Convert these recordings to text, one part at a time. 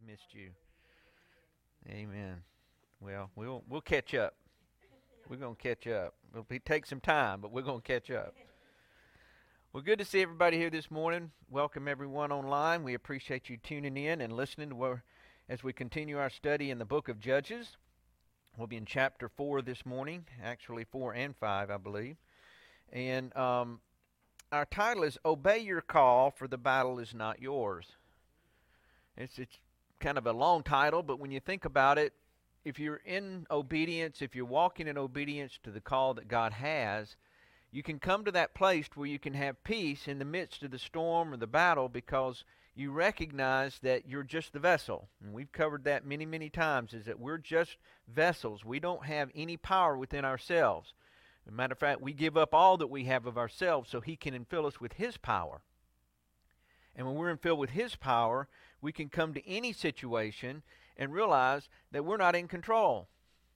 missed you. Amen. Well, we'll catch up. We're gonna catch up. It'll take some time, but we're gonna catch up. Well, good to see everybody here this morning. Welcome everyone online. We appreciate you tuning in and listening to as we continue our study in the book of Judges. We'll be in chapter 4 this morning, actually 4 and 5, I believe. And our title is "Obey Your Call, for the Battle is Not Yours." It's kind of a long title, but when you think about it, if you're in obedience, if you're walking in obedience to the call that God has, you can come to that place where you can have peace in the midst of the storm or the battle because you recognize that you're just the vessel. And we've covered that many, many times, is that we're just vessels. We don't have any power within ourselves. As a matter of fact, we give up all that we have of ourselves so He can infill us with His power. And when we're infilled with His power, we can come to any situation and realize that we're not in control.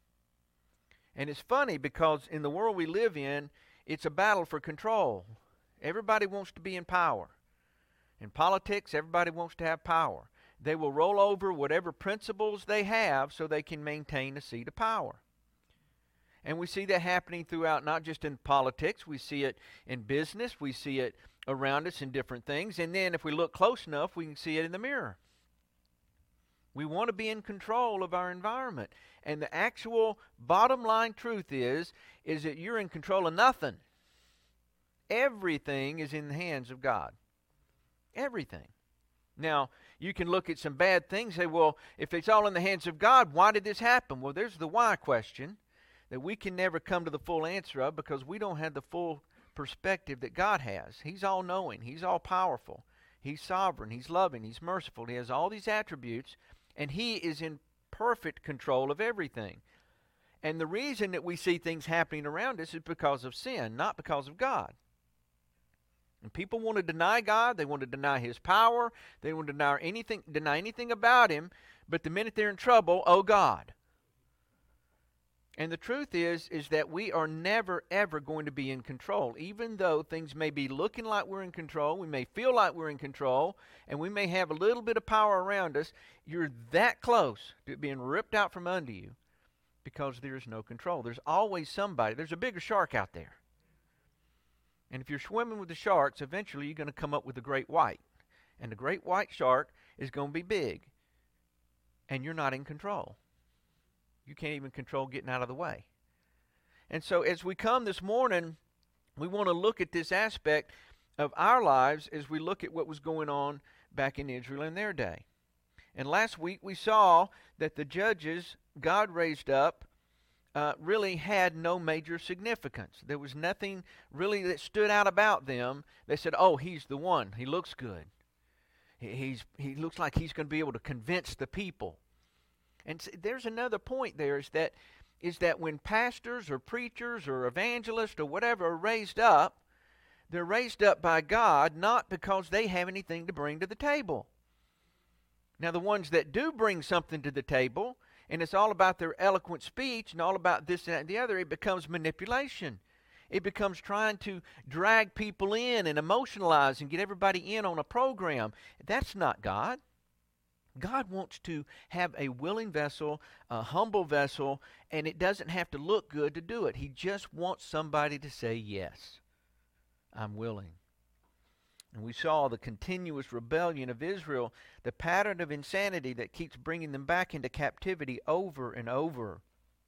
And it's funny because in the world we live in, it's a battle for control. Everybody wants to be in power. In politics, everybody wants to have power. They will roll over whatever principles they have so they can maintain a seat of power. And we see that happening throughout, not just in politics. We see it in business. We see it around us in different things. And then if we look close enough, we can see it in the mirror. We want to be in control of our environment. And the actual bottom line truth is that you're in control of nothing. Everything is in the hands of God. Everything. Now, you can look at some bad things and say, well, if it's all in the hands of God, why did this happen? Well, there's the why question that we can never come to the full answer of because we don't have the full perspective that God has. He's all-knowing. He's all-powerful. He's sovereign. He's loving. He's merciful. He has all these attributes, and He is in perfect control of everything. And the reason that we see things happening around us is because of sin, not because of God. And people want to deny God. They want to deny His power. They want to deny anything about Him. But the minute they're in trouble, oh God. And the truth is that we are never, ever going to be in control. Even though things may be looking like we're in control, we may feel like we're in control, and we may have a little bit of power around us, you're that close to it being ripped out from under you because there is no control. There's always somebody. There's a bigger shark out there. And if you're swimming with the sharks, eventually you're going to come up with a great white. And the great white shark is going to be big. And you're not in control. You can't even control getting out of the way. And so as we come this morning, we want to look at this aspect of our lives as we look at what was going on back in Israel in their day. And last week we saw that the judges God raised up really had no major significance. There was nothing really that stood out about them. They said, oh, he's the one. He looks good. He looks like he's going to be able to convince the people. And there's another point there is that when pastors or preachers or evangelists or whatever are raised up, they're raised up by God not because they have anything to bring to the table. Now the ones that do bring something to the table, and it's all about their eloquent speech and all about this and that and the other, it becomes manipulation. It becomes trying to drag people in and emotionalize and get everybody in on a program. That's not God. God wants to have a willing vessel, a humble vessel, and it doesn't have to look good to do it. He just wants somebody to say, yes, I'm willing. And we saw the continuous rebellion of Israel, the pattern of insanity that keeps bringing them back into captivity over and over.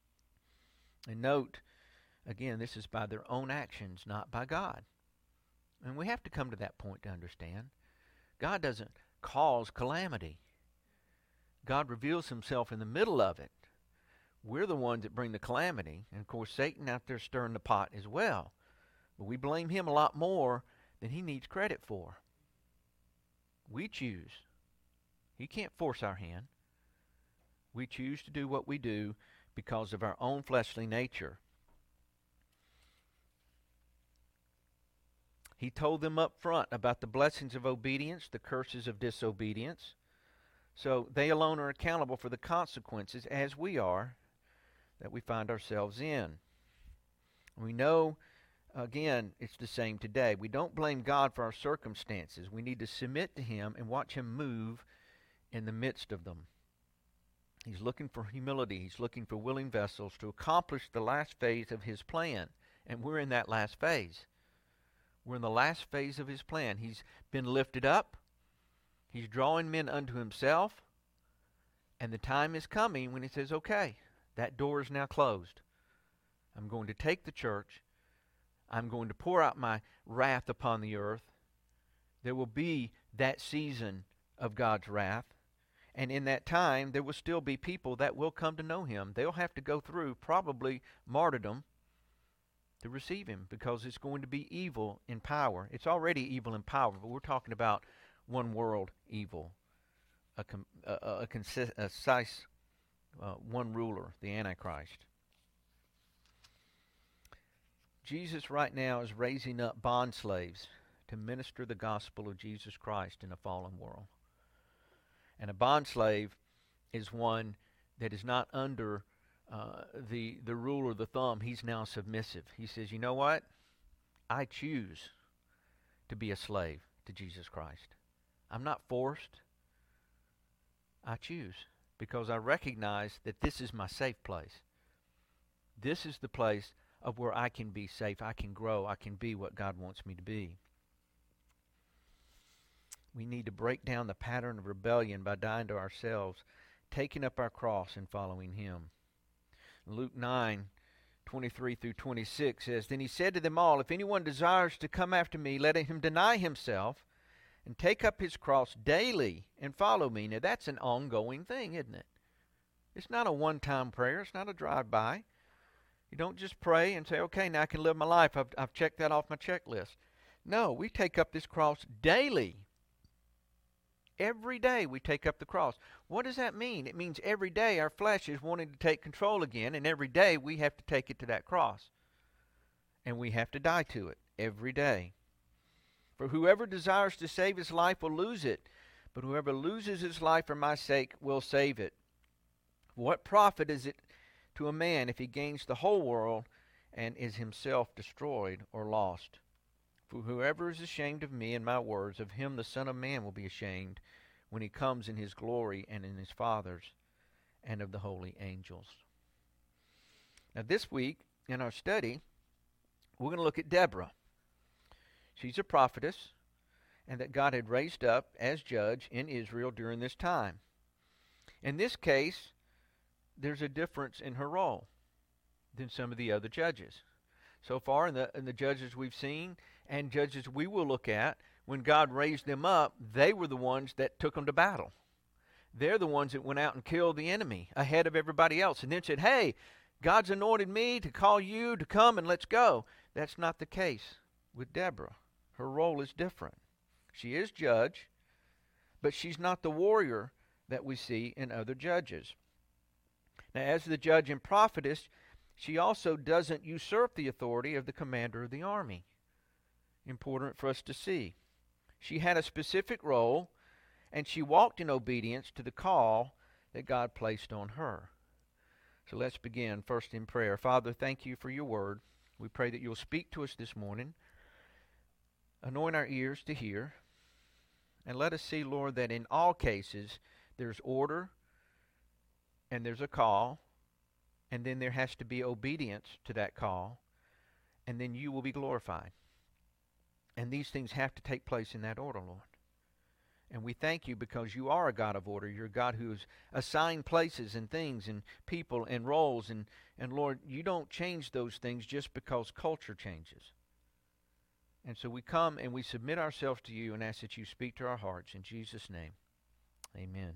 And note, again, this is by their own actions, not by God. And we have to come to that point to understand. God doesn't cause calamity. God reveals Himself in the middle of it. We're the ones that bring the calamity. And of course, Satan out there stirring the pot as well. But we blame him a lot more than he needs credit for. We choose. He can't force our hand. We choose to do what we do because of our own fleshly nature. He told them up front about the blessings of obedience, the curses of disobedience. So they alone are accountable for the consequences, as we are, that we find ourselves in. We know, again, it's the same today. We don't blame God for our circumstances. We need to submit to Him and watch Him move in the midst of them. He's looking for humility. He's looking for willing vessels to accomplish the last phase of his plan. And we're in that last phase. We're in the last phase of his plan. He's been lifted up. He's drawing men unto himself. And the time is coming when he says, okay, that door is now closed. I'm going to take the church. I'm going to pour out my wrath upon the earth. There will be that season of God's wrath. And in that time, there will still be people that will come to know him. They'll have to go through probably martyrdom to receive him, because it's going to be evil in power. It's already evil in power, but we're talking about one world evil, a concise one ruler, the Antichrist. Jesus right now is raising up bond slaves to minister the gospel of Jesus Christ in a fallen world. And a bond slave is one that is not under the rule or the thumb. He's now submissive. He says, you know what? I choose to be a slave to Jesus Christ. I'm not forced. I choose, because I recognize that this is my safe place. This is the place of where I can be safe. I can grow. I can be what God wants me to be. We need to break down the pattern of rebellion by dying to ourselves, taking up our cross and following him. Luke 9:23 through 26 says, Then he said to them all, If anyone desires to come after me, let him deny himself and take up his cross daily and follow me. Now that's an ongoing thing, isn't it? It's not a one-time prayer. It's not a drive-by. You don't just pray and say, okay, now I can live my life. I've checked that off my checklist. No, we take up this cross daily. Every day we take up the cross. What does that mean? It means every day our flesh is wanting to take control again, and every day we have to take it to that cross. And we have to die to it every day. For whoever desires to save his life will lose it, but whoever loses his life for my sake will save it. What profit is it to a man if he gains the whole world and is himself destroyed or lost? For whoever is ashamed of me and my words, of him the Son of Man will be ashamed when he comes in his glory and in his Father's and of the holy angels. Now this week in our study, we're going to look at Deborah. She's a prophetess, and that God had raised up as judge in Israel during this time. In this case, there's a difference in her role than some of the other judges. So far in the judges we've seen and judges we will look at, when God raised them up, they were the ones that took them to battle. They're the ones that went out and killed the enemy ahead of everybody else and then said, hey, God's anointed me to call you to come and let's go. That's not the case with Deborah. Her role is different. She is judge, but she's not the warrior that we see in other judges. Now, as the judge and prophetess, she also doesn't usurp the authority of the commander of the army. Important for us to see. She had a specific role, and she walked in obedience to the call that God placed on her. So let's begin first in prayer. Father, thank you for your word. We pray that you'll speak to us this morning. Anoint our ears to hear. And let us see, Lord, that in all cases there's order and there's a call, and then there has to be obedience to that call, and then you will be glorified. And these things have to take place in that order, Lord. And we thank you because you are a God of order. You're a God who's assigned places and things and people and roles. And Lord, you don't change those things just because culture changes. And so we come and we submit ourselves to you and ask that you speak to our hearts. In Jesus' name, amen.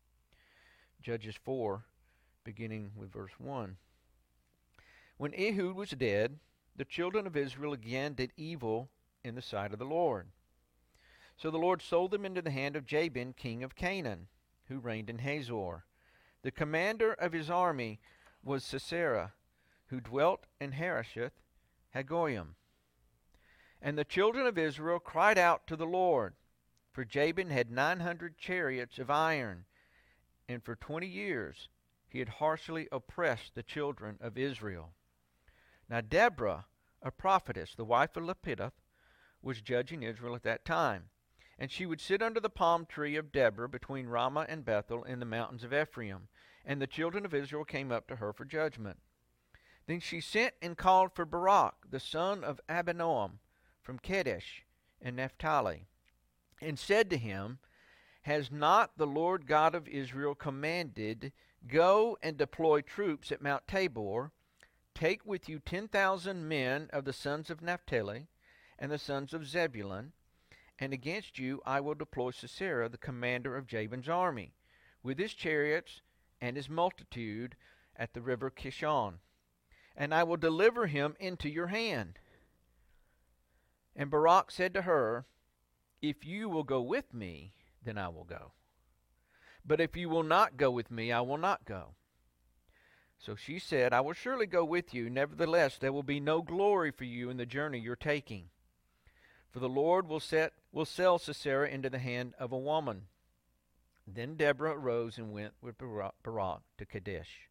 Judges 4, beginning with verse 1. When Ehud was dead, the children of Israel again did evil in the sight of the Lord. So the Lord sold them into the hand of Jabin, king of Canaan, who reigned in Hazor. The commander of his army was Sisera, who dwelt in Harosheth Hagoyim. And the children of Israel cried out to the Lord, for Jabin had 900 chariots of iron, and for 20 years he had harshly oppressed the children of Israel. Now Deborah, a prophetess, the wife of Lapidoth, was judging Israel at that time. And she would sit under the palm tree of Deborah between Ramah and Bethel in the mountains of Ephraim. And the children of Israel came up to her for judgment. Then she sent and called for Barak, the son of Abinoam, from Kadesh and Naphtali, and said to him, Has not the Lord God of Israel commanded, Go and deploy troops at Mount Tabor, take with you 10,000 men of the sons of Naphtali and the sons of Zebulun, and against you I will deploy Sisera, the commander of Jabin's army, with his chariots and his multitude at the river Kishon, and I will deliver him into your hand. And Barak said to her, If you will go with me, then I will go. But if you will not go with me, I will not go. So she said, I will surely go with you. Nevertheless, there will be no glory for you in the journey you're taking. For the Lord will sell Sisera into the hand of a woman. Then Deborah arose and went with Barak to Kadesh.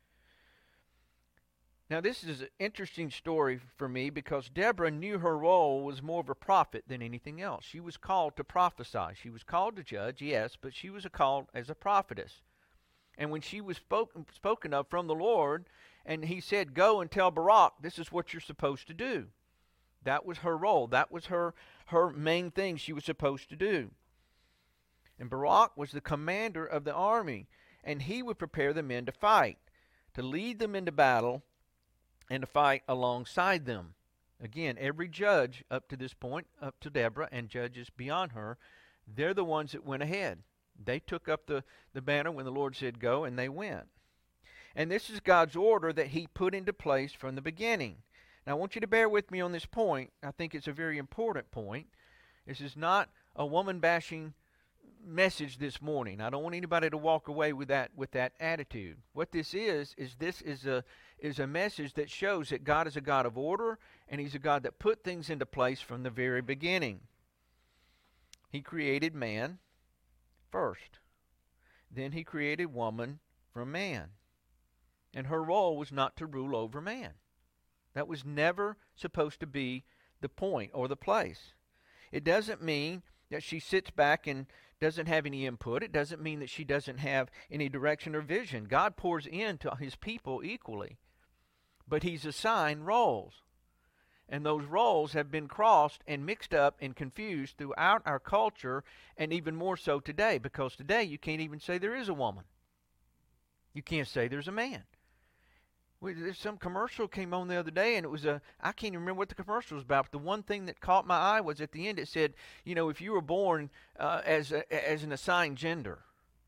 Now this is an interesting story for me because Deborah knew her role was more of a prophet than anything else. She was called to prophesy. She was called to judge, yes, but she was called as a prophetess. And when she was spoken of from the Lord, and he said, Go and tell Barak, this is what you're supposed to do. That was her role. That was her main thing she was supposed to do. And Barak was the commander of the army, and he would prepare the men to fight, to lead them into battle, and to fight alongside them. Again, every judge up to this point, up to Deborah and judges beyond her, they're the ones that went ahead. They took up the banner when the Lord said go, and they went. And this is God's order that he put into place from the beginning. Now, I want you to bear with me on this point. I think it's a very important point. This is not a woman-bashing message this morning. I don't want anybody to walk away with that attitude. What this is a message that shows that God is a God of order, and he's a God that put things into place from the very beginning. He created man first. Then he created woman from man. And her role was not to rule over man. That was never supposed to be the point or the place. It doesn't mean that she sits back and doesn't have any input. It doesn't mean that she doesn't have any direction or vision. God pours into his people equally. But he's assigned roles. And those roles have been crossed and mixed up and confused throughout our culture, and even more so today, because today you can't even say there is a woman. You can't say there's a man. There's some commercial came on the other day, and it was I can't even remember what the commercial was about, but the one thing that caught my eye was at the end it said, if you were born as an assigned gender.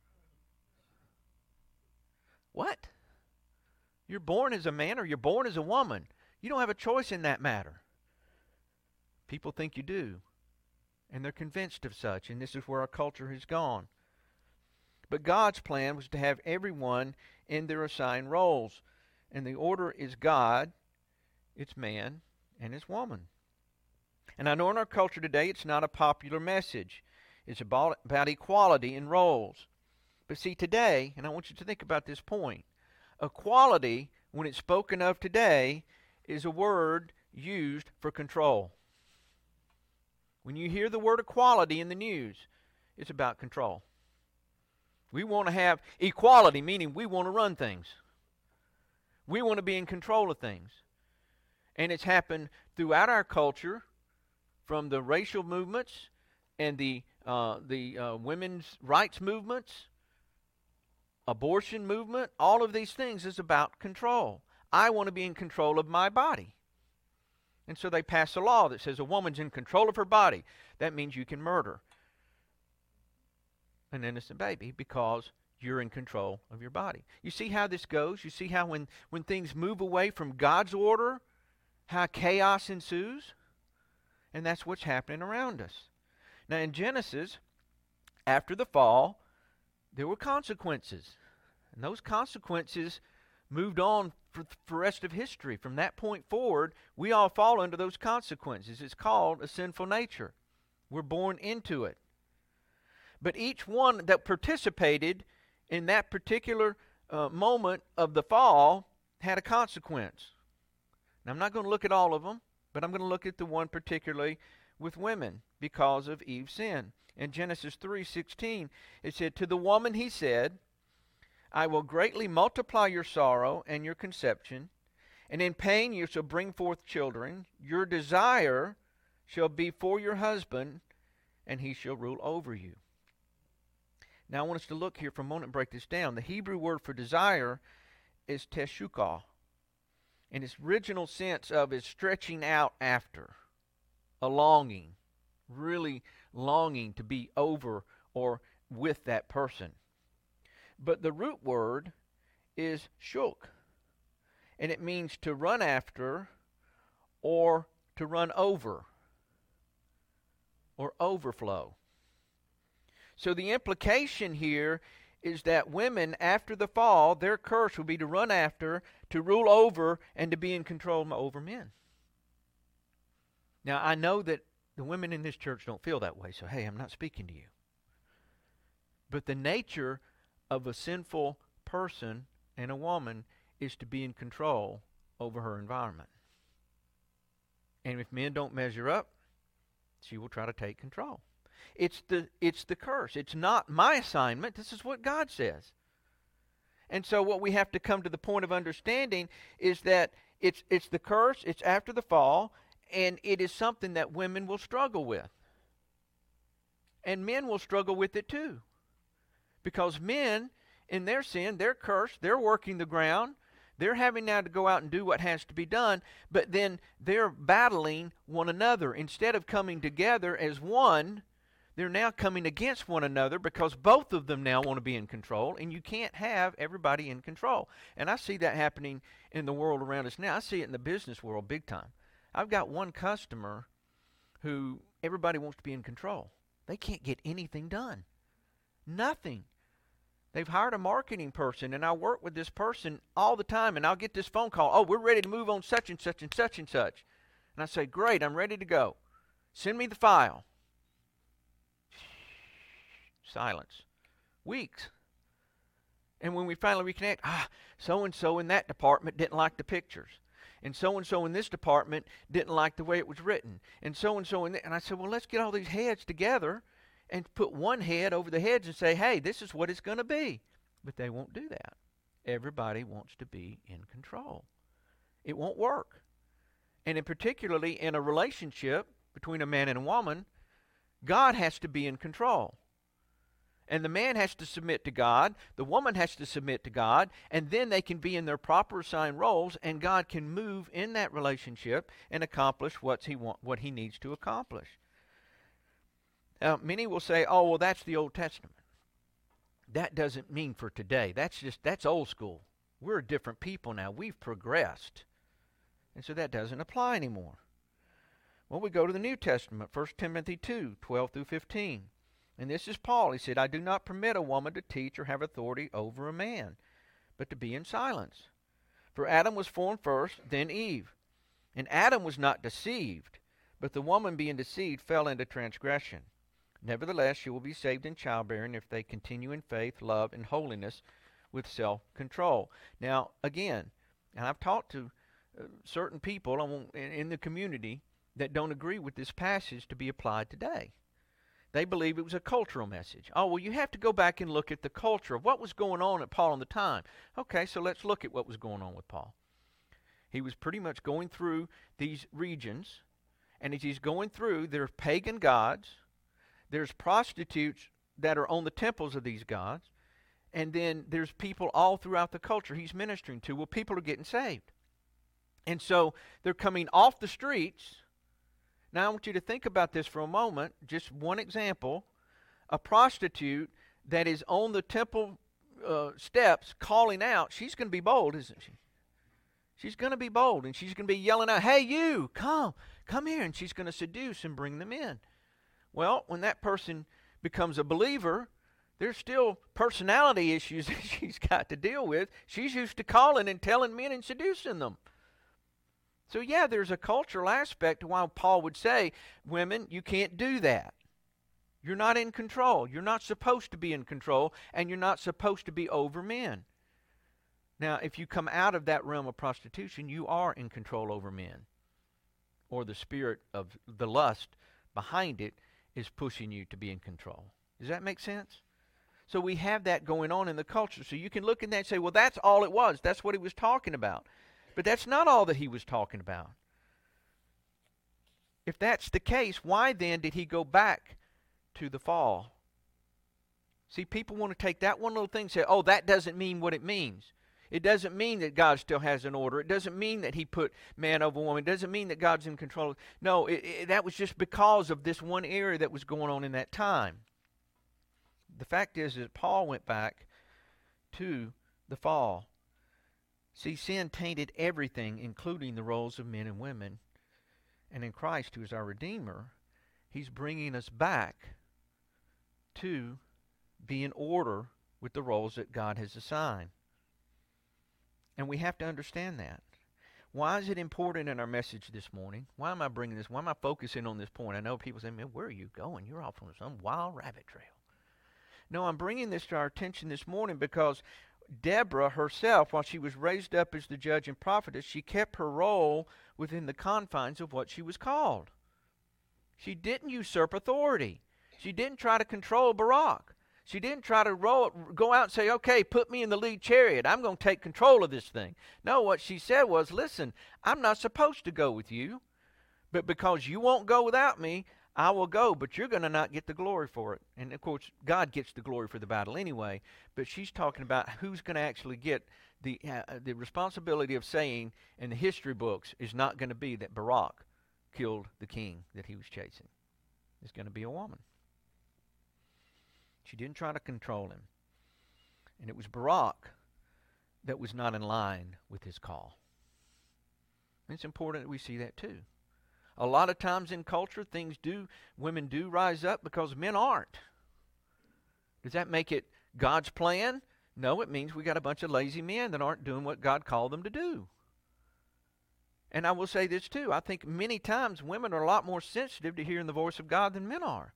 What? You're born as a man or you're born as a woman. You don't have a choice in that matter. People think you do, and they're convinced of such, and this is where our culture has gone. But God's plan was to have everyone in their assigned roles. And the order is God, it's man, and it's woman. And I know in our culture today it's not a popular message. It's about equality in roles. But see, today, and I want you to think about this point, equality, when it's spoken of today, is a word used for control. When you hear the word equality in the news, it's about control. We want to have equality, meaning we want to run things. We want to be in control of things. And it's happened throughout our culture, from the racial movements and the women's rights movements, abortion movement. All of these things is about control. I want to be in control of my body. And so they pass a law that says a woman's in control of her body. That means you can murder an innocent baby because you're in control of your body. You see how this goes? You see how when things move away from God's order, how chaos ensues? And that's what's happening around us. Now in Genesis, after the fall, there were consequences. And those consequences moved on for the rest of history. From that point forward, we all fall under those consequences. It's called a sinful nature. We're born into it. But each one that participated in that particular moment of the fall had a consequence. Now, I'm not going to look at all of them, but I'm going to look at the one particularly with women. because of Eve's sin. In Genesis 3:16, it said, "To the woman he said, I will greatly multiply your sorrow and your conception, and in pain you shall bring forth children. Your desire shall be for your husband, and he shall rule over you." Now I want us to look here for a moment and break this down. The Hebrew word for desire is teshukah. And its original sense of is stretching out after, a longing, really longing to be over or with that person. But the root word is shuk, and it means to run after or to run over or overflow. So the implication here is that women, after the fall, their curse will be to run after, to rule over, and to be in control over men. Now, I know that the women in this church don't feel that way, so hey, I'm not speaking to you. But the nature of a sinful person and a woman is to be in control over her environment. And if men don't measure up, she will try to take control. It's the curse. It's not my assignment. This is what God says. And so what we have to come to the point of understanding is that it's the curse, it's after the fall, and it is something that women will struggle with. And men will struggle with it too. Because men, in their sin, they're cursed, they're working the ground, they're having now to go out and do what has to be done, but then they're battling one another. Instead of coming together as one, they're now coming against one another because both of them now want to be in control, and you can't have everybody in control. And I see that happening in the world around us now. I see it in the business world big time. I've got one customer who everybody wants to be in control. They can't get anything done. Nothing. They've hired a marketing person, and I work with this person all the time, and I'll get this phone call, "Oh, we're ready to move on such and such and such and such." And I say, "Great, I'm ready to go. Send me the file." Silence. Weeks. And when we finally reconnect, so-and-so in that department didn't like the pictures. And so-and-so in this department didn't like the way it was written. And so-and-so in and I said, well, let's get all these heads together and put one head over the heads and say, hey, this is what it's going to be. But they won't do that. Everybody wants to be in control. It won't work. And particularly in a relationship between a man and a woman, God has to be in control. And the man has to submit to God, the woman has to submit to God, and then they can be in their proper assigned roles, and God can move in that relationship and accomplish what he needs to accomplish. Now, many will say, oh, well, that's the Old Testament. That doesn't mean for today. That's old school. We're different people now. We've progressed. And so that doesn't apply anymore. Well, we go to the New Testament, 1 Timothy 2, 12 through 15. And this is Paul. He said, I do not permit a woman to teach or have authority over a man, but to be in silence. For Adam was formed first, then Eve. And Adam was not deceived, but the woman being deceived fell into transgression. Nevertheless, she will be saved in childbearing if they continue in faith, love, and holiness with self-control. Now, again, and I've talked to certain people in the community that don't agree with this passage to be applied today. They believe it was a cultural message. Oh, well, you have to go back and look at the culture of what was going on at Paul in the time. Okay, so let's look at what was going on with Paul. He was pretty much going through these regions, and as he's going through, there's pagan gods, there's prostitutes that are on the temples of these gods, and then there's people all throughout the culture he's ministering to. Well, people are getting saved. And so they're coming off the streets. Now, I want you to think about this for a moment. Just one example. A prostitute that is on the temple steps calling out, she's going to be bold, isn't she? She's going to be bold, and she's going to be yelling out, hey, you, come here, and she's going to seduce and bring them in. Well, when that person becomes a believer, there's still personality issues that she's got to deal with. She's used to calling and telling men and seducing them. So yeah, there's a cultural aspect to why Paul would say, women, you can't do that. You're not in control. You're not supposed to be in control, and you're not supposed to be over men. Now, if you come out of that realm of prostitution, you are in control over men, or the spirit of the lust behind it is pushing you to be in control. Does that make sense? So we have that going on in the culture. So you can look at that and say, well, that's all it was. That's what he was talking about. But that's not all that he was talking about. If that's the case, why then did he go back to the fall? See, people want to take that one little thing and say, oh, that doesn't mean what it means. It doesn't mean that God still has an order. It doesn't mean that he put man over woman. It doesn't mean that God's in control. No, that was just because of this one area that was going on in that time. The fact is that Paul went back to the fall. See, sin tainted everything, including the roles of men and women. And in Christ, who is our Redeemer, he's bringing us back to be in order with the roles that God has assigned. And we have to understand that. Why is it important in our message this morning? Why am I bringing this? Why am I focusing on this point? I know people say, man, where are you going? You're off on some wild rabbit trail. No, I'm bringing this to our attention this morning because Deborah herself, while she was raised up as the judge and prophetess, she kept her role within the confines of what she was called. She didn't usurp authority. She didn't try to control Barak. She didn't try to go out and say, okay, put me in the lead chariot. I'm going to take control of this thing. No, what she said was, listen, I'm not supposed to go with you, but because you won't go without me, I will go, but you're going to not get the glory for it. And, of course, God gets the glory for the battle anyway, but she's talking about who's going to actually get the responsibility of saying in the history books is not going to be that Barak killed the king that he was chasing. It's going to be a woman. She didn't try to control him. And it was Barak that was not in line with his call. And it's important that we see that too. A lot of times in culture, women do rise up because men aren't. Does that make it God's plan? No, it means we got a bunch of lazy men that aren't doing what God called them to do. And I will say this too. I think many times women are a lot more sensitive to hearing the voice of God than men are.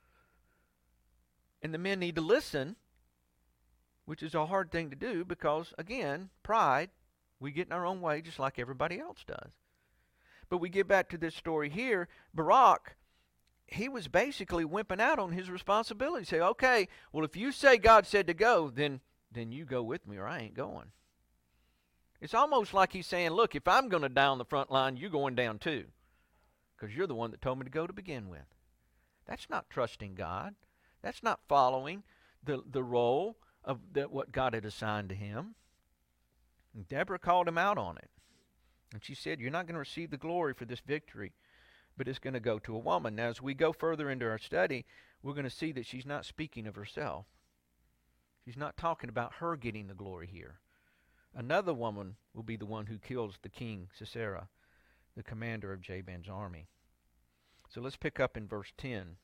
And the men need to listen, which is a hard thing to do because, again, pride, we get in our own way just like everybody else does. But we get back to this story here. Barak, he was basically wimping out on his responsibility. Say, okay, well, if you say God said to go, then you go with me or I ain't going. It's almost like he's saying, look, if I'm going to die on the front line, you're going down too because you're the one that told me to go to begin with. That's not trusting God. That's not following the role of what God had assigned to him. And Deborah called him out on it. And she said, you're not going to receive the glory for this victory, but it's going to go to a woman. Now, as we go further into our study, we're going to see that she's not speaking of herself. She's not talking about her getting the glory here. Another woman will be the one who kills the king, Sisera, the commander of Jabin's army. So let's pick up in verse 10.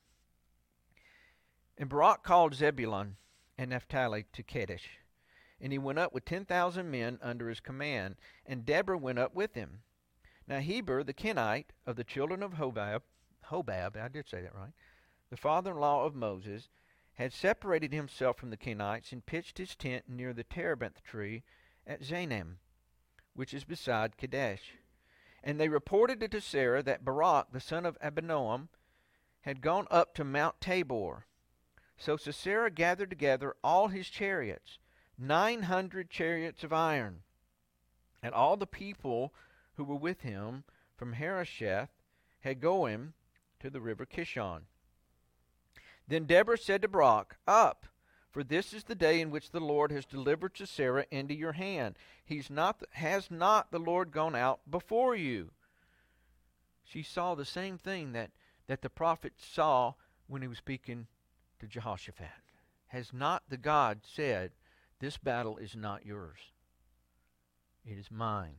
And Barak called Zebulun and Naphtali to Kadesh. And he went up with 10,000 men under his command, and Deborah went up with him. Now Heber, the Kenite of the children of Hobab, I did say that right, the father-in-law of Moses, had separated himself from the Kenites and pitched his tent near the terebinth tree at Zaanam, which is beside Kadesh. And they reported to Sisera that Barak, the son of Abinoam, had gone up to Mount Tabor. So Sisera gathered together all his chariots, 900 chariots of iron, and all the people who were with him from Harosheth Hagoyim to the river Kishon. Then Deborah said to Barak, up, for this is the day in which the Lord has delivered Sisera into your hand. Has not the Lord gone out before you? She saw the same thing that the prophet saw when he was speaking to Jehoshaphat. Has not the God said, this battle is not yours, it is mine?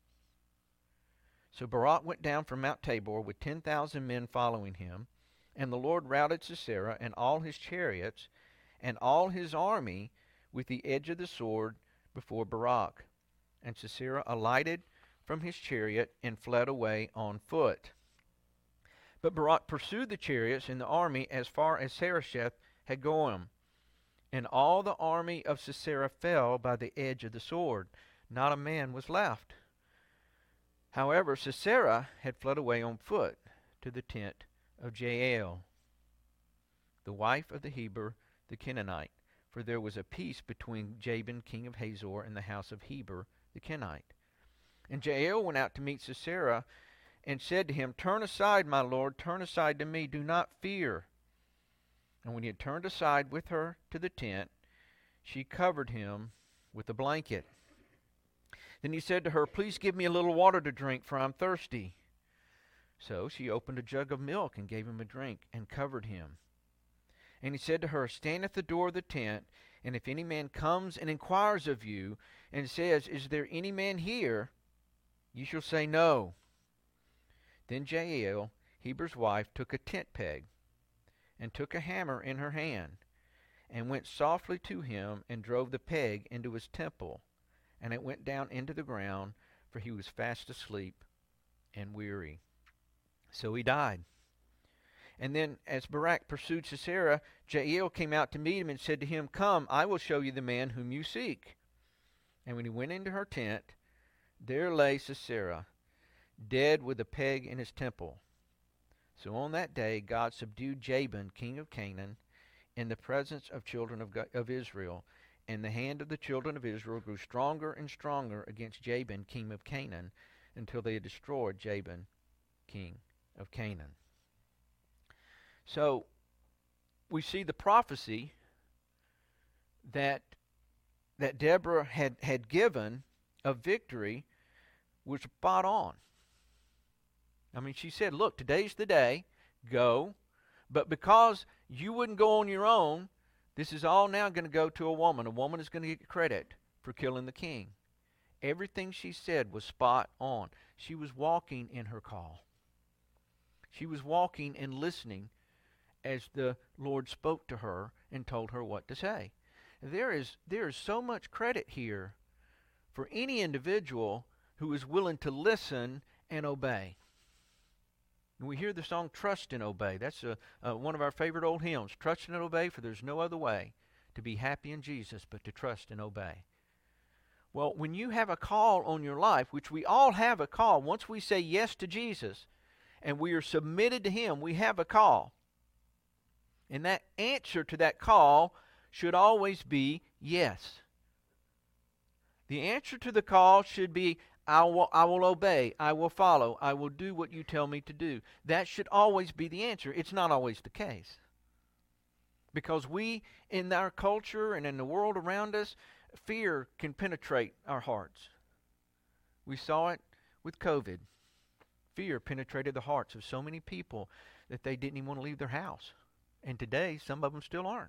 So Barak went down from Mount Tabor with 10,000 men following him, and the Lord routed Sisera and all his chariots and all his army with the edge of the sword before Barak. And Sisera alighted from his chariot and fled away on foot. But Barak pursued the chariots and the army as far as Harosheth Hagoyim. And all the army of Sisera fell by the edge of the sword. Not a man was left. However, Sisera had fled away on foot to the tent of Jael. the wife of the Heber the Canaanite. For there was a peace between Jabin king of Hazor and the house of Heber the Kenite. And Jael went out to meet Sisera, and said to him, Turn aside, my lord, turn aside to me, do not fear. And when he had turned aside with her to the tent, she covered him with a blanket. Then he said to her, Please give me a little water to drink, for I'm thirsty. So she opened a jug of milk and gave him a drink, and covered him. And he said to her, Stand at the door of the tent, and if any man comes and inquires of you, and says, Is there any man here? You shall say, No. Then Jael, Heber's wife, took a tent peg, and took a hammer in her hand, and went softly to him, and drove the peg into his temple, and it went down into the ground, for he was fast asleep and weary. So he died. And then, as Barak pursued Sisera, Jael came out to meet him and said to him, Come, I will show you the man whom you seek. And when he went into her tent, there lay Sisera, dead with a peg in his temple. So on that day God subdued Jabin, king of Canaan, in the presence of children of Israel. And the hand of the children of Israel grew stronger and stronger against Jabin, king of Canaan, until they had destroyed Jabin, king of Canaan. So we see the prophecy that Deborah had given of victory was spot on. I mean, she said, look, today's the day, go. But because you wouldn't go on your own, this is all now going to go to a woman. A woman is going to get credit for killing the king. Everything she said was spot on. She was walking in her call. She was walking and listening as the Lord spoke to her and told her what to say. There is so much credit here for any individual who is willing to listen and obey. And we hear the song, Trust and Obey. That's one of our favorite old hymns. Trust and obey, for there's no other way to be happy in Jesus but to trust and obey. Well, when you have a call on your life, which we all have a call, once we say yes to Jesus and we are submitted to Him, we have a call. And that answer to that call should always be yes. The answer to the call should be, I will obey, I will follow, I will do what you tell me to do. That should always be the answer. It's not always the case. Because we, in our culture and in the world around us, fear can penetrate our hearts. We saw it with COVID. Fear penetrated the hearts of so many people that they didn't even want to leave their house. And today, some of them still aren't.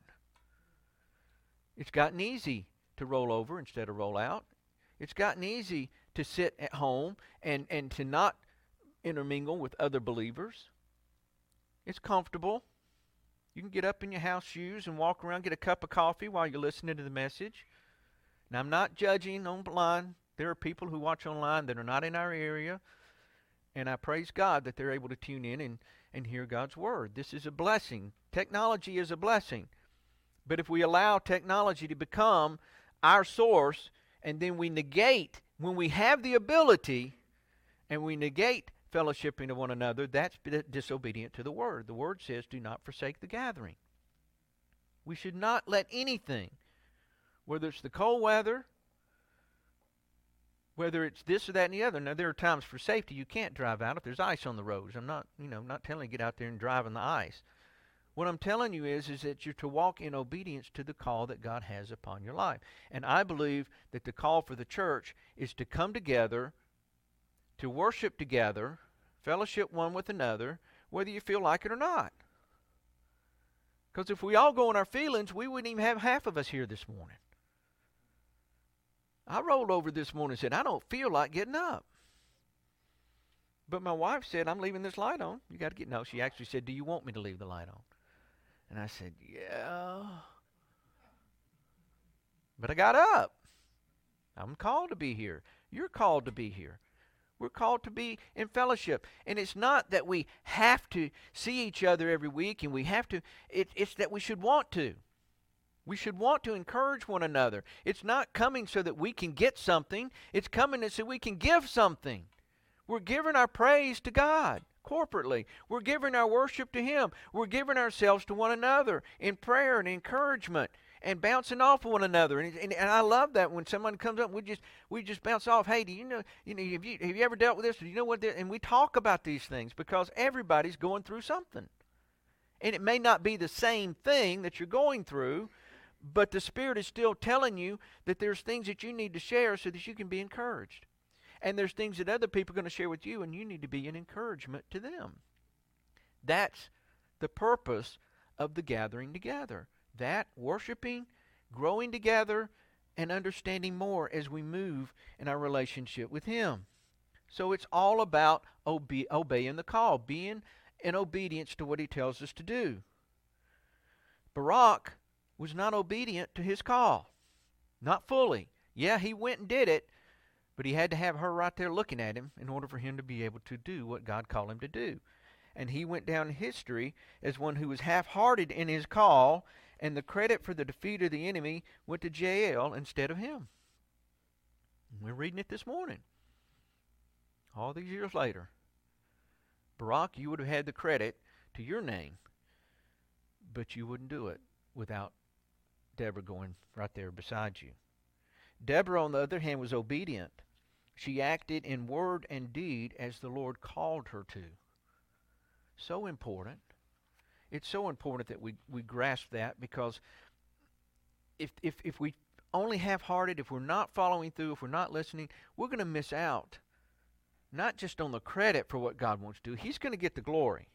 It's gotten easy to roll over instead of roll out. It's gotten easy to sit at home and to not intermingle with other believers. It's comfortable. You can get up in your house shoes and walk around, get a cup of coffee while you're listening to the message. Now, I'm not judging online. There are people who watch online that are not in our area. And I praise God that they're able to tune in and hear God's Word. This is a blessing. Technology is a blessing. But if we allow technology to become our source, and then we negate, when we have the ability, and we negate fellowshipping of one another, that's disobedient to the Word. The Word says, do not forsake the gathering. We should not let anything, whether it's the cold weather, whether it's this or that and the other. Now, there are times for safety you can't drive out if there's ice on the roads. I'm not telling you to get out there and drive in the ice. What I'm telling you is that you're to walk in obedience to the call that God has upon your life. And I believe that the call for the church is to come together, to worship together, fellowship one with another, whether you feel like it or not. Because if we all go in our feelings, we wouldn't even have half of us here this morning. I rolled over this morning and said, I don't feel like getting up. But my wife said, I'm leaving this light on. You got to get... No, she actually said, do you want me to leave the light on? And I said, yeah. But I got up. I'm called to be here. You're called to be here. We're called to be in fellowship. And it's not that we have to see each other every week and we have to. It's that we should want to. We should want to encourage one another. It's not coming so that we can get something. It's coming so we can give something. We're giving our praise to God. corporately. We're giving our worship to Him. We're giving ourselves to one another in prayer and encouragement and bouncing off one another. And I love that when someone comes up, we just bounce off. Hey, do you know have you ever dealt with this? Do you know what? And we talk about these things because everybody's going through something. And it may not be the same thing that you're going through, but the Spirit is still telling you that there's things that you need to share so that you can be encouraged. And there's things that other people are going to share with you, and you need to be an encouragement to them. That's the purpose of the gathering together. That, worshiping, growing together, and understanding more as we move in our relationship with Him. So it's all about obeying the call, being in obedience to what He tells us to do. Barak was not obedient to his call. Not fully. Yeah, he went and did it, but he had to have her right there looking at him in order for him to be able to do what God called him to do. And he went down in history as one who was half-hearted in his call, and the credit for the defeat of the enemy went to Jael instead of him. We're reading it this morning. All these years later. Barak, you would have had the credit to your name, but you wouldn't do it without Deborah going right there beside you. Deborah, on the other hand, was obedient. She acted in word and deed as the Lord called her to. So important. It's so important that we grasp that, because if we only half-hearted, if we're not following through, if we're not listening, we're going to miss out. Not just on the credit for what God wants to do. He's going to get the glory.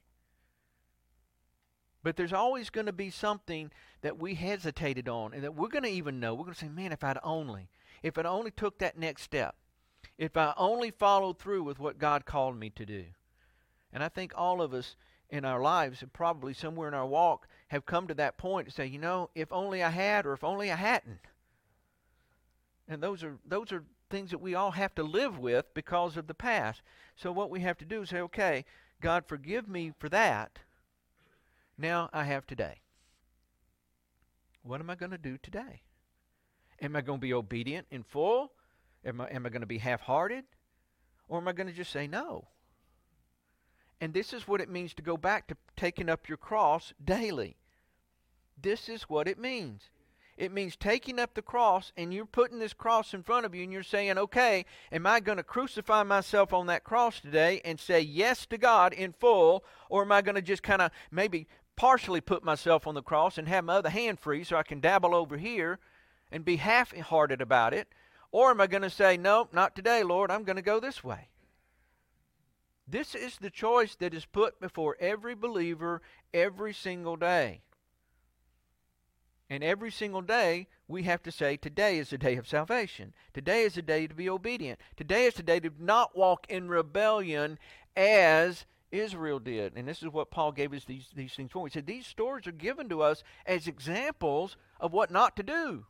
But there's always going to be something that we hesitated on and that we're going to even know. We're going to say, man, if I'd only took that next step, if I only followed through with what God called me to do. And I think all of us in our lives, and probably somewhere in our walk, have come to that point to say, if only I had, or if only I hadn't. And those are things that we all have to live with because of the past. So what we have to do is say, okay, God, forgive me for that. Now I have today. What am I going to do today? Am I going to be obedient in full? Am I going to be half-hearted? Or am I going to just say no? And this is what it means to go back to taking up your cross daily. This is what it means. It means taking up the cross, and you're putting this cross in front of you, and you're saying, okay, am I going to crucify myself on that cross today and say yes to God in full, or am I going to just kind of maybe partially put myself on the cross and have my other hand free so I can dabble over here and be half-hearted about it? Or am I going to say, no, not today, Lord, I'm going to go this way? This is the choice that is put before every believer every single day. And every single day, we have to say, today is the day of salvation. Today is the day to be obedient. Today is the day to not walk in rebellion as Israel did. And this is what Paul gave us these things for. He said, these stories are given to us as examples of what not to do.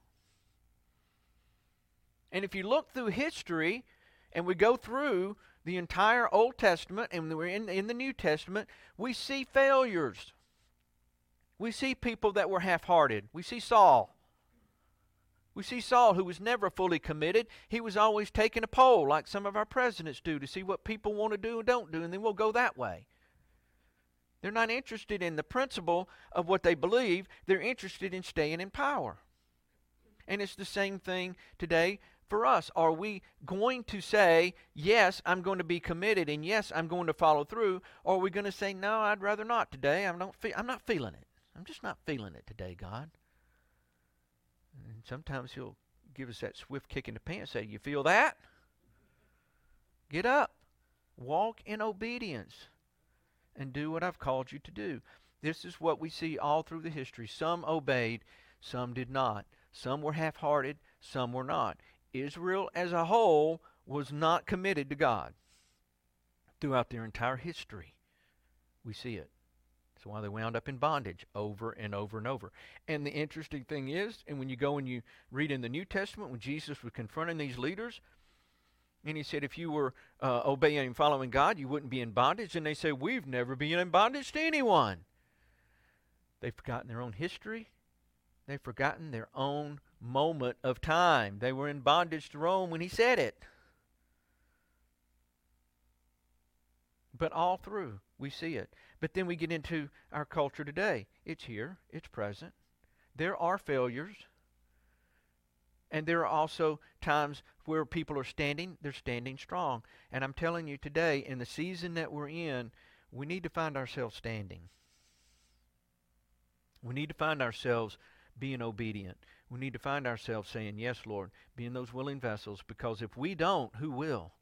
And if you look through history, and we go through the entire Old Testament, and we're in the New Testament, we see failures. We see people that were half-hearted. We see Saul. We see Saul, who was never fully committed. He was always taking a poll, like some of our presidents do, to see what people want to do and don't do, and then we'll go that way. They're not interested in the principle of what they believe. They're interested in staying in power. And it's the same thing today for us. Are we going to say, yes, I'm going to be committed, and yes, I'm going to follow through, or are we going to say, no, I'd rather not today. I'm not feeling it. I'm just not feeling it today, God. And sometimes He'll give us that swift kick in the pants, say, you feel that? Get up. Walk in obedience and do what I've called you to do. This is what we see all through the history. Some obeyed, some did not. Some were half-hearted, some were not. Israel as a whole was not committed to God. Throughout their entire history, we see it. That's why they wound up in bondage over and over and over. And the interesting thing is, and when you go and you read in the New Testament, when Jesus was confronting these leaders, and He said, if you were obeying and following God, you wouldn't be in bondage. And they say, we've never been in bondage to anyone. They've forgotten their own history. They've forgotten their own moment of time. They were in bondage to Rome when He said it. But all through, We see it. But then we get into our culture today. It's here. It's present. There are failures. And there are also times where people are standing. They're standing strong. And I'm telling you today, in the season that we're in, we need to find ourselves standing. We need to find ourselves being obedient. We need to find ourselves saying, yes, Lord, being those willing vessels, because if we don't, who will?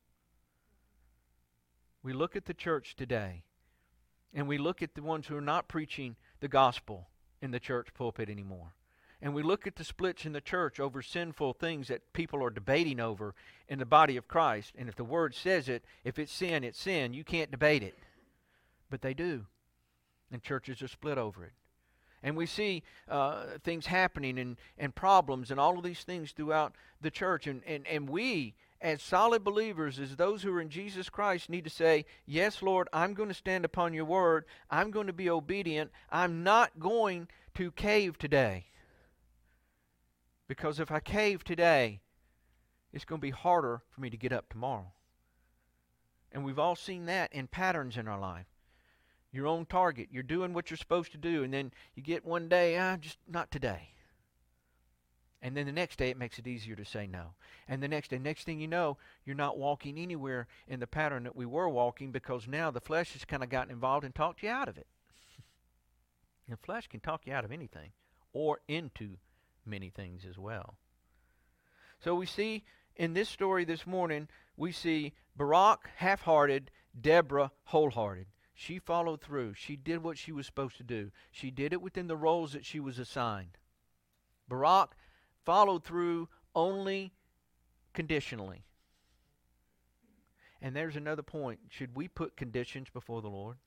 We look at the church today, and we look at the ones who are not preaching the gospel in the church pulpit anymore. And we look at the splits in the church over sinful things that people are debating over in the body of Christ. And if the Word says it, if it's sin, it's sin. You can't debate it. But they do. And churches are split over it. And we see things happening and problems and all of these things throughout the church. And we, as solid believers, as those who are in Jesus Christ, need to say, yes, Lord, I'm going to stand upon your word. I'm going to be obedient. I'm not going to cave today. Because if I cave today, it's going to be harder for me to get up tomorrow. And we've all seen that in patterns in our life. You're on target. You're doing what you're supposed to do. And then you get one day, just not today. And then the next day it makes it easier to say no. And the next day, next thing you know, you're not walking anywhere in the pattern that we were walking, because now the flesh has kind of gotten involved and talked you out of it. The flesh can talk you out of anything, or into many things as well. So we see in this story this morning, we see Barak half-hearted, Deborah wholehearted. She followed through. She did what she was supposed to do. She did it within the roles that she was assigned. Barak followed through only conditionally. And there's another point. Should we put conditions before the Lord?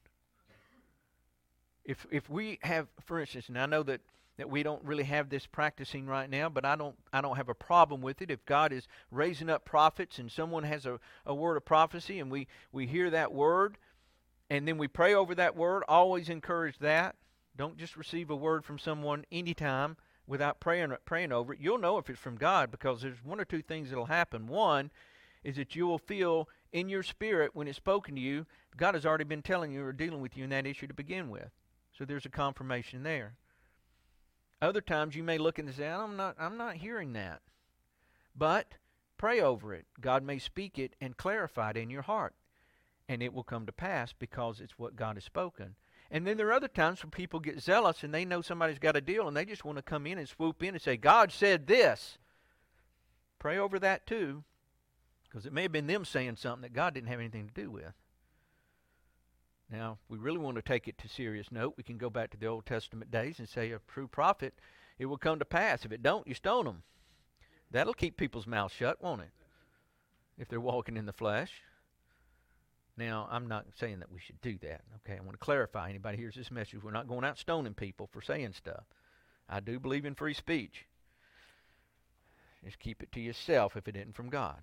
If we have, for instance, and I know that we don't really have this practicing right now, but I don't have a problem with it. If God is raising up prophets and someone has a word of prophecy and we hear that word and then we pray over that word, always encourage that. Don't just receive a word from someone anytime without praying over it. You'll know if it's from God, because there's one or two things that will happen. One is that you will feel in your spirit when it's spoken to you, God has already been telling you or dealing with you in that issue to begin with. So there's a confirmation there. Other times you may look and say, I'm not hearing that. But pray over it. God may speak it and clarify it in your heart. And it will come to pass because it's what God has spoken. And then there are other times when people get zealous and they know somebody's got a deal and they just want to come in and swoop in and say, God said this. Pray over that too, because it may have been them saying something that God didn't have anything to do with. Now, if we really want to take it to serious note, we can go back to the Old Testament days and say a true prophet, it will come to pass. If it don't, you stone them. That'll keep people's mouths shut, won't it? If they're walking in the flesh. Now, I'm not saying that we should do that. Okay, I want to clarify. Anybody hears this message, we're not going out stoning people for saying stuff. I do believe in free speech. Just keep it to yourself if it isn't from God.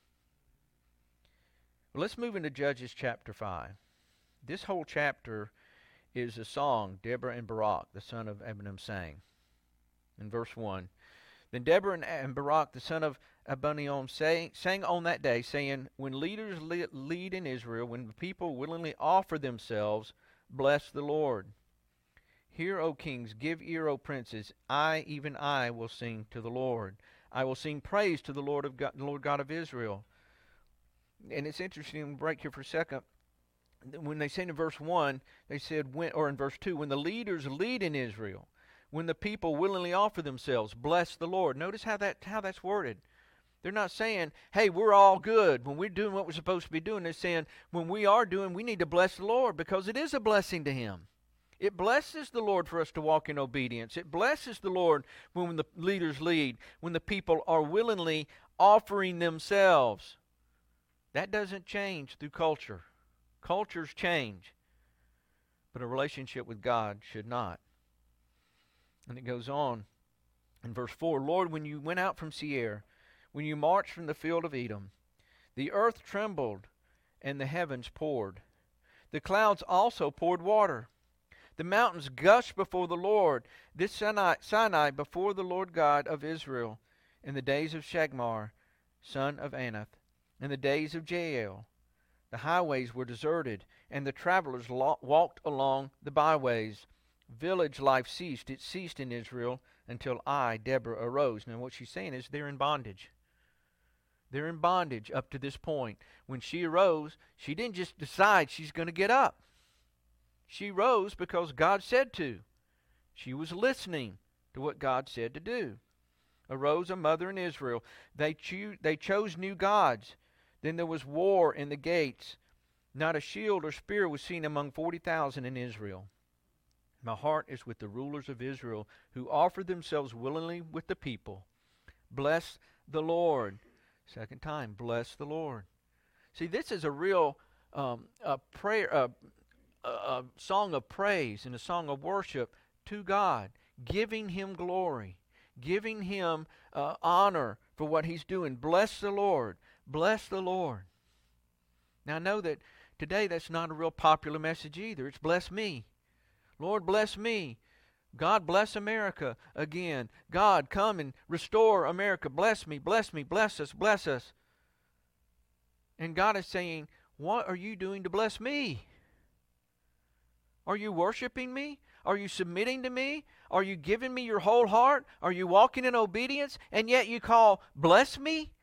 Well, let's move into Judges chapter 5. This whole chapter is a song Deborah and Barak, the son of Abinoam, sang. In verse 1, then Deborah and Barak, the son of Abinoam, sang on that day, saying, when leaders lead in Israel, when the people willingly offer themselves, bless the Lord. Hear, O kings, give ear, O princes. I, even I, will sing to the Lord. I will sing praise to the Lord God of Israel. And it's interesting, we'll break here for a second. When they say in verse 1, they said, or in verse 2, when the leaders lead in Israel, when the people willingly offer themselves, bless the Lord. Notice how that's worded. They're not saying, hey, we're all good when we're doing what we're supposed to be doing. They're saying, when we are doing, we need to bless the Lord, because it is a blessing to Him. It blesses the Lord for us to walk in obedience. It blesses the Lord when the leaders lead, when the people are willingly offering themselves. That doesn't change through culture. Cultures change, but a relationship with God should not. And it goes on in verse 4, Lord, when you went out from Seir, when you marched from the field of Edom, the earth trembled and the heavens poured. The clouds also poured water. The mountains gushed before the Lord, this Sinai before the Lord God of Israel, in the days of Shagmar, son of Anath, in the days of Jael. The highways were deserted, and the travelers walked along the byways. Village life ceased. It ceased in Israel until I, Deborah, arose. Now what she's saying is they're in bondage. They're in bondage up to this point. When she arose, she didn't just decide she's going to get up. She rose because God said to. She was listening to what God said to do. Arose a mother in Israel. They chose new gods. Then there was war in the gates. Not a shield or spear was seen among 40,000 in Israel. My heart is with the rulers of Israel who offer themselves willingly with the people. Bless the Lord. Second time, bless the Lord. See, this is a real prayer, a song of praise and a song of worship to God, giving Him glory, giving Him honor for what He's doing. Bless the Lord. Bless the Lord. Now I know that today that's not a real popular message either. It's bless me. Lord, bless me. God, bless America again. God, come and restore America. Bless me, bless me, bless us, bless us. And God is saying, what are you doing to bless me? Are you worshiping me? Are you submitting to me? Are you giving me your whole heart? Are you walking in obedience? And yet you call, bless me?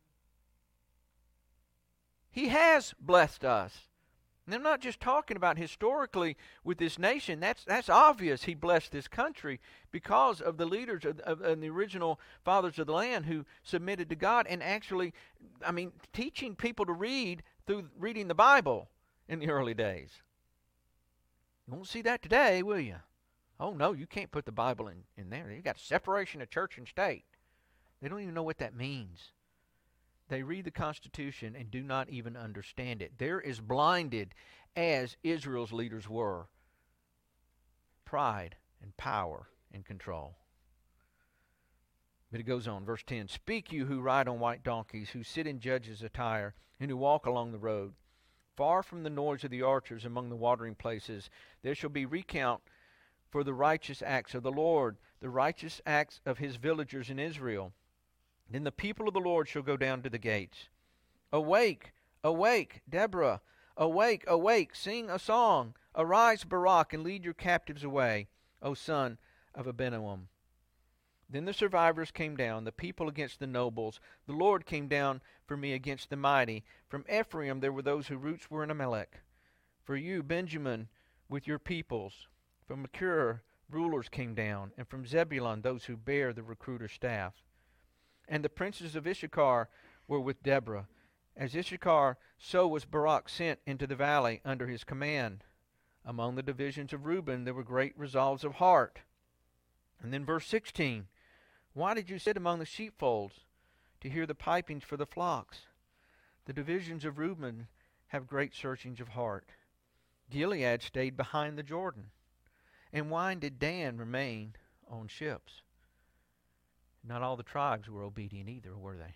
He has blessed us. And I'm not just talking about historically with this nation. That's obvious. He blessed this country because of the leaders of the original fathers of the land who submitted to God and actually, teaching people to read through reading the Bible in the early days. You won't see that today, will you? Oh, no, you can't put the Bible in there. You've got separation of church and state. They don't even know what that means. They read the Constitution and do not even understand it. They're as blinded as Israel's leaders were. Pride and power and control. But it goes on, verse 10. Speak you who ride on white donkeys, who sit in judges' attire, and who walk along the road. Far from the noise of the archers among the watering places, there shall be recount for the righteous acts of the Lord, the righteous acts of His villagers in Israel. Then the people of the Lord shall go down to the gates. Awake, awake, Deborah. Awake, awake, sing a song. Arise, Barak, and lead your captives away, O son of Abinoam. Then the survivors came down, the people against the nobles. The Lord came down for me against the mighty. From Ephraim there were those whose roots were in Amalek. For you, Benjamin, with your peoples. From Machir, rulers came down, and from Zebulun those who bear the recruiter's staff. And the princes of Issachar were with Deborah. As Issachar, so was Barak sent into the valley under his command. Among the divisions of Reuben there were great resolves of heart. And then verse 16. Why did you sit among the sheepfolds to hear the pipings for the flocks? The divisions of Reuben have great searchings of heart. Gilead stayed behind the Jordan. And why did Dan remain on ships? Not all the tribes were obedient either, were they?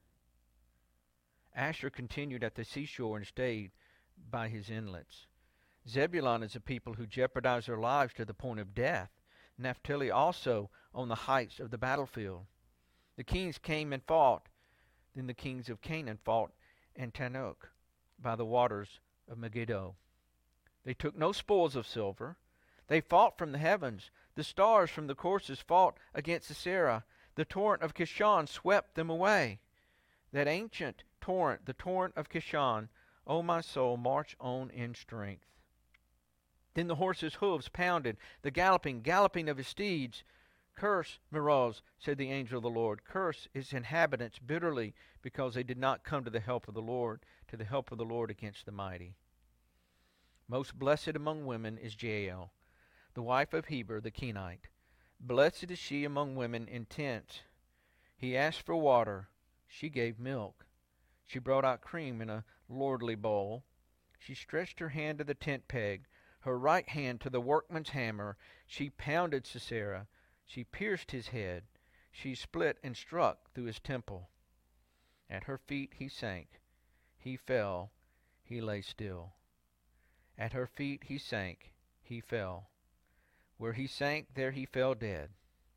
Asher continued at the seashore and stayed by his inlets. Zebulun is a people who jeopardize their lives to the point of death. Naphtali also on the heights of the battlefield. The kings came and fought. Then the kings of Canaan fought in Tanuk by the waters of Megiddo. They took no spoils of silver. They fought from the heavens. The stars from the courses fought against Sisera. The torrent of Kishon swept them away. That ancient torrent, the torrent of Kishon, O my soul, march on in strength. Then the horses' hooves pounded, the galloping of his steeds. Curse, Meroz, said the angel of the Lord. Curse its inhabitants bitterly, because they did not come to the help of the Lord, against the mighty. Most blessed among women is Jael, the wife of Heber the Kenite. Blessed is she among women in tents. He asked for water. She gave milk. She brought out cream in a lordly bowl. She stretched her hand to the tent peg, her right hand to the workman's hammer. She pounded Sisera. She pierced his head. She split and struck through his temple. At her feet he sank. He fell. He lay still. At her feet he sank. He fell. Where he sank, there he fell dead.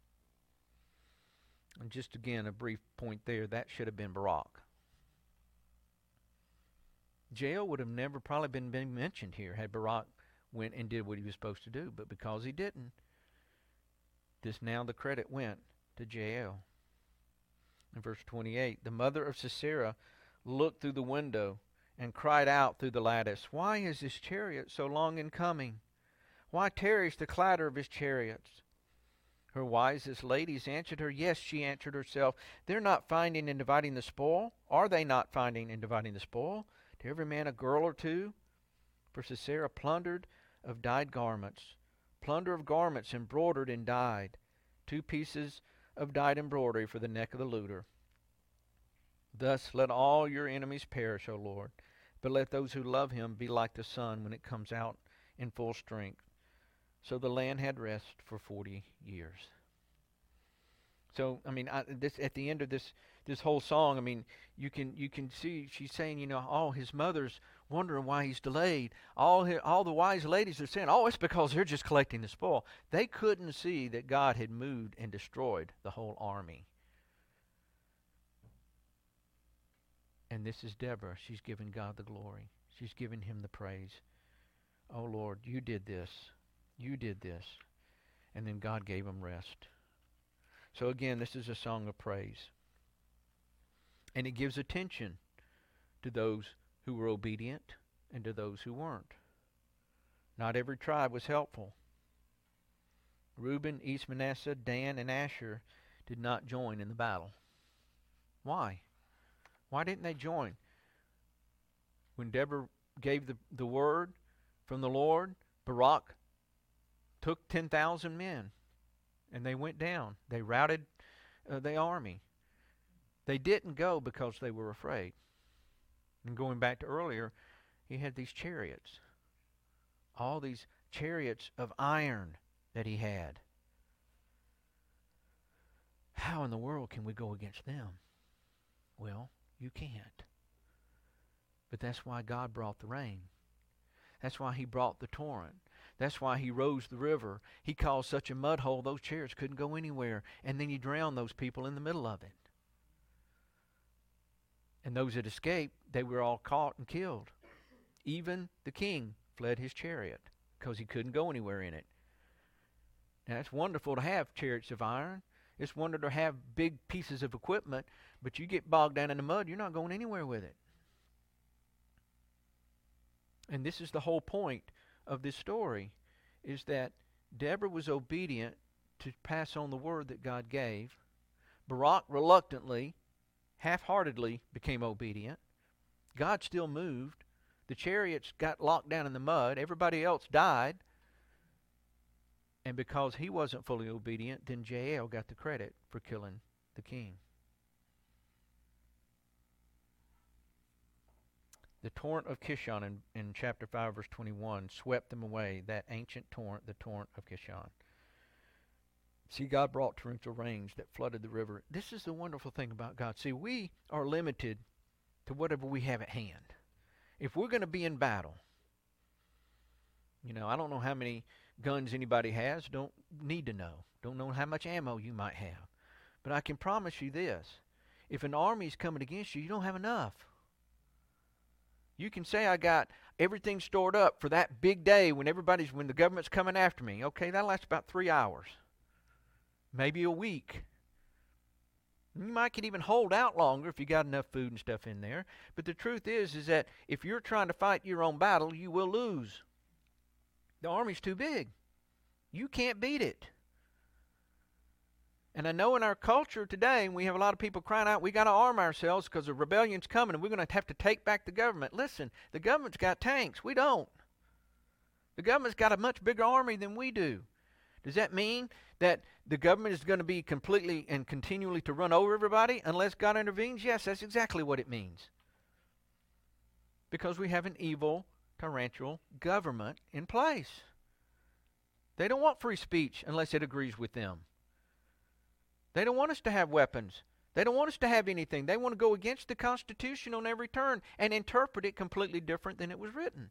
And just again, a brief point there. That should have been Barak. Jael would have never probably been mentioned here had Barak went and did what he was supposed to do. But because he didn't, now the credit went to Jael. In verse 28, the mother of Sisera looked through the window and cried out through the lattice, "Why is his chariot so long in coming? Why tarries the clatter of his chariots?" Her wisest ladies answered her. Yes, she answered herself, they're not finding and dividing the spoil. Are they not finding and dividing the spoil? To every man a girl or two? For Sisera plundered of dyed garments, plunder of garments embroidered and dyed, 2 pieces of dyed embroidery for the neck of the looter. Thus let all your enemies perish, O Lord, but let those who love him be like the sun when it comes out in full strength. So the land had rest for 40 years. So, I mean, at the end of this whole song, I mean, you can see she's saying, his mother's wondering why he's delayed. All the wise ladies are saying, it's because they're just collecting the spoil. They couldn't see that God had moved and destroyed the whole army. And this is Deborah. She's giving God the glory. She's giving him the praise. Oh, Lord, you did this. You did this. And then God gave them rest. So again, this is a song of praise. And it gives attention to those who were obedient and to those who weren't. Not every tribe was helpful. Reuben, East Manasseh, Dan, and Asher did not join in the battle. Why? Why didn't they join? When Deborah gave the word from the Lord, Barak took 10,000 men, and they went down. They routed the army. They didn't go because they were afraid. And going back to earlier, he had these chariots. All these chariots of iron that he had. How in the world can we go against them? Well, you can't. But that's why God brought the rain. That's why he brought the torrent. That's why he rose the river. He caused such a mud hole those chariots couldn't go anywhere. And then he drowned those people in the middle of it. And those that escaped, they were all caught and killed. Even the king fled his chariot because he couldn't go anywhere in it. Now, it's wonderful to have chariots of iron. It's wonderful to have big pieces of equipment, but you get bogged down in the mud, you're not going anywhere with it. And this is the whole point of this story, is that Deborah was obedient to pass on the word that God gave. Barak reluctantly, half-heartedly became obedient. God still moved. The chariots got locked down in the mud. Everybody else died. And because he wasn't fully obedient, then Jael got the credit for killing the king. The torrent of Kishon in chapter 5, verse 21, swept them away, that ancient torrent, the torrent of Kishon. See, God brought torrential rains that flooded the river. This is the wonderful thing about God. See, we are limited to whatever we have at hand. If we're going to be in battle, I don't know how many guns anybody has, don't need to know. Don't know how much ammo you might have. But I can promise you this. If an army is coming against you, you don't have enough. You can say, I got everything stored up for that big day when the government's coming after me. Okay, that lasts about 3 hours. Maybe a week. You might could even hold out longer if you got enough food and stuff in there. But the truth is that if you're trying to fight your own battle, you will lose. The army's too big. You can't beat it. And I know in our culture today, we have a lot of people crying out, we got to arm ourselves because a rebellion's coming and we're going to have to take back the government. Listen, the government's got tanks. We don't. The government's got a much bigger army than we do. Does that mean that the government is going to be completely and continually to run over everybody unless God intervenes? Yes, that's exactly what it means. Because we have an evil, tyrannical government in place. They don't want free speech unless it agrees with them. They don't want us to have weapons. They don't want us to have anything. They want to go against the Constitution on every turn and interpret it completely different than it was written.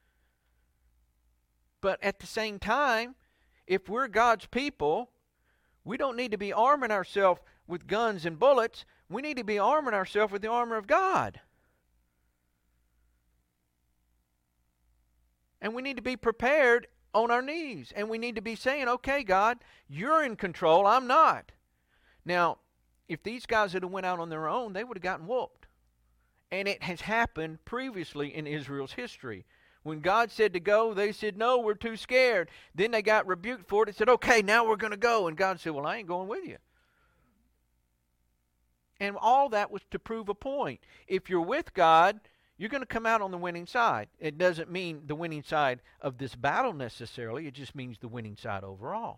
But at the same time, if we're God's people, we don't need to be arming ourselves with guns and bullets. We need to be arming ourselves with the armor of God. And we need to be prepared on our knees. And we need to be saying, okay, God, you're in control. I'm not. Now, if these guys had went out on their own, they would have gotten whooped. And it has happened previously in Israel's history. When God said to go, they said, no, we're too scared. Then they got rebuked for it and said, okay, now we're going to go. And God said, well, I ain't going with you. And all that was to prove a point. If you're with God, you're going to come out on the winning side. It doesn't mean the winning side of this battle necessarily. It just means the winning side overall.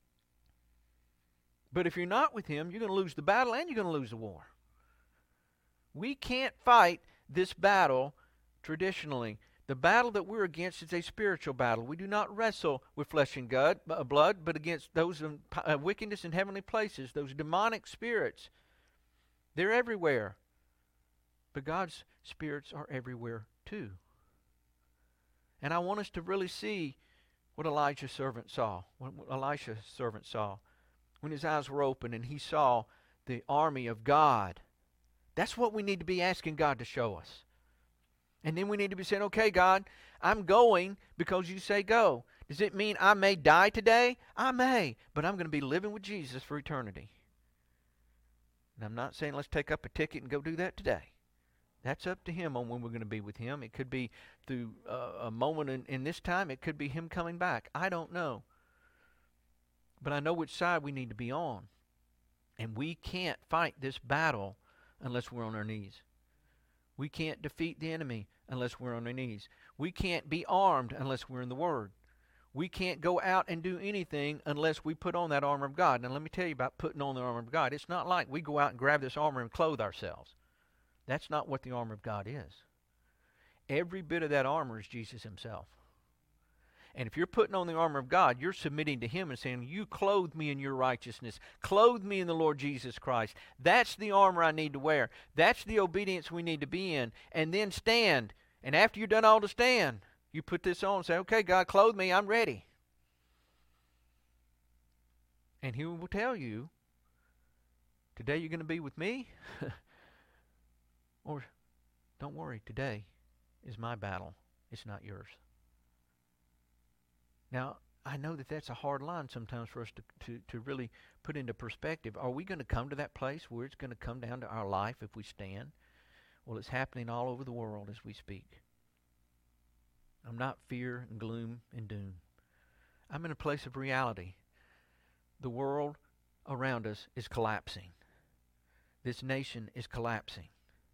But if you're not with Him, you're going to lose the battle and you're going to lose the war. We can't fight this battle traditionally. The battle that we're against is a spiritual battle. We do not wrestle with flesh and blood, but against those wickedness in heavenly places, those demonic spirits. They're everywhere. But God's spirits are everywhere too. And I want us to really see what Elisha's servant saw. When his eyes were open and he saw the army of God. That's what we need to be asking God to show us. And then we need to be saying, okay, God, I'm going because you say go. Does it mean I may die today? I may, but I'm going to be living with Jesus for eternity. And I'm not saying let's take up a ticket and go do that today. That's up to Him on when we're going to be with Him. It could be through a moment in this time. It could be Him coming back. I don't know. But I know which side we need to be on. And we can't fight this battle unless we're on our knees. We can't defeat the enemy unless we're on our knees. We can't be armed unless we're in the Word. We can't go out and do anything unless we put on that armor of God. Now let me tell you about putting on the armor of God. It's not like we go out and grab this armor and clothe ourselves. That's not what the armor of God is. Every bit of that armor is Jesus Himself. And if you're putting on the armor of God, you're submitting to Him and saying, you clothe me in your righteousness. Clothe me in the Lord Jesus Christ. That's the armor I need to wear. That's the obedience we need to be in. And then stand. And after you've done all to stand, you put this on and say, okay, God, clothe me. I'm ready. And He will tell you, today you're going to be with me. Or, don't worry, today is my battle. It's not yours. Now, I know that that's a hard line sometimes for us to really put into perspective. Are we going to come to that place where it's going to come down to our life if we stand? Well, it's happening all over the world as we speak. I'm not fear and gloom and doom. I'm in a place of reality. The world around us is collapsing. This nation is collapsing.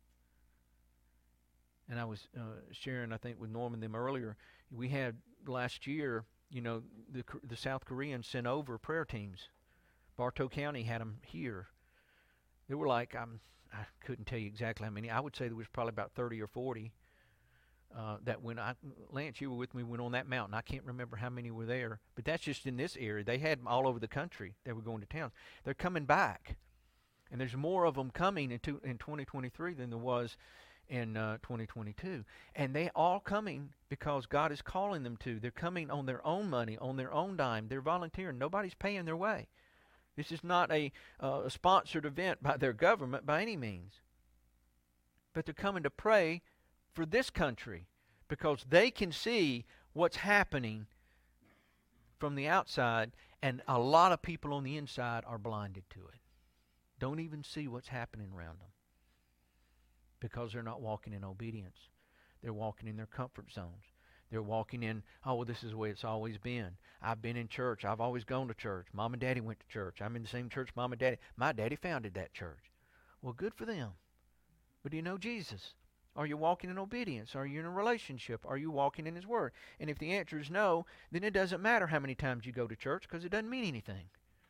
And I was sharing, I think, with Norman them earlier. We had last year, the South Koreans sent over prayer teams. Bartow County had them here. There were like, I couldn't tell you exactly how many. I would say there was probably about 30 or 40 that when Lance, you were with me, went on that mountain. I can't remember how many were there. But that's just in this area. They had them all over the country. They were going to towns. They're coming back. And there's more of them coming in 2023 than there was in 2022. And they all coming because God is calling them to. They're coming on their own money, on their own dime. They're volunteering. Nobody's paying their way. This is not a sponsored event by their government by any means. But they're coming to pray for this country because they can see what's happening from the outside, and a lot of people on the inside are blinded to it. Don't even see what's happening around them because they're not walking in obedience. They're walking in their comfort zones. They're walking in, oh, well, this is the way it's always been. I've been in church. I've always gone to church. Mom and Daddy went to church. I'm in the same church Mom and Daddy. My daddy founded that church. Well, good for them. But do you know Jesus? Are you walking in obedience? Are you in a relationship? Are you walking in His Word? And if the answer is no, then it doesn't matter how many times you go to church because it doesn't mean anything.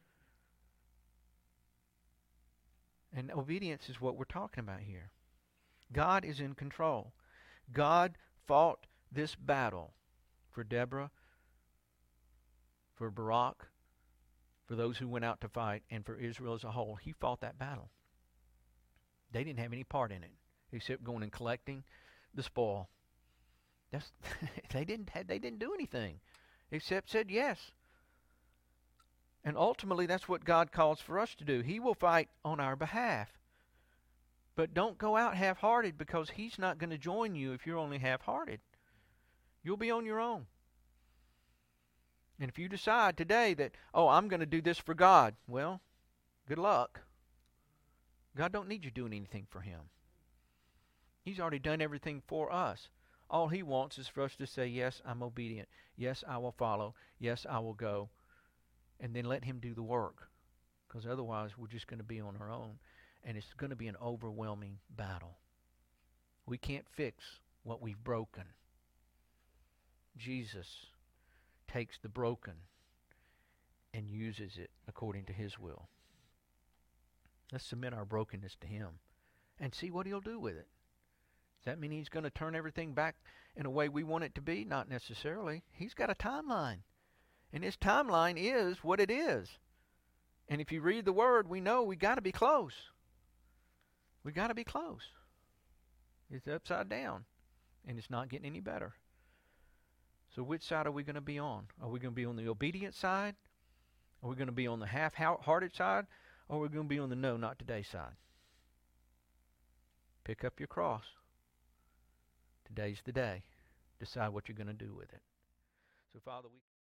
And obedience is what we're talking about here. God is in control. God fought this battle for Deborah, for Barak, for those who went out to fight, and for Israel as a whole. He fought that battle. They didn't have any part in it except going and collecting the spoil. They didn't do anything except said yes. And ultimately, that's what God calls for us to do. He will fight on our behalf. But don't go out half-hearted because He's not going to join you if you're only half-hearted. You'll be on your own. And if you decide today that, oh, I'm going to do this for God, well, good luck. God don't need you doing anything for him. He's already done everything for us. All he wants is for us to say, yes, I'm obedient. Yes, I will follow. Yes, I will go. And then let him do the work. Because otherwise we're just going to be on our own. And it's going to be an overwhelming battle. We can't fix what we've broken. Jesus takes the broken and uses it according to his will. Let's submit our brokenness to him and see what he'll do with it. Does that mean he's going to turn everything back in a way we want it to be? Not necessarily. He's got a timeline. And his timeline is what it is. And if you read the word, we know we got to be close. We got to be close. It's upside down. And it's not getting any better. So which side are we going to be on? Are we going to be on the obedient side? Are we going to be on the half-hearted side? Or are we going to be on the no, not today side? Pick up your cross. Today's the day. Decide what you're going to do with it. So, Father, we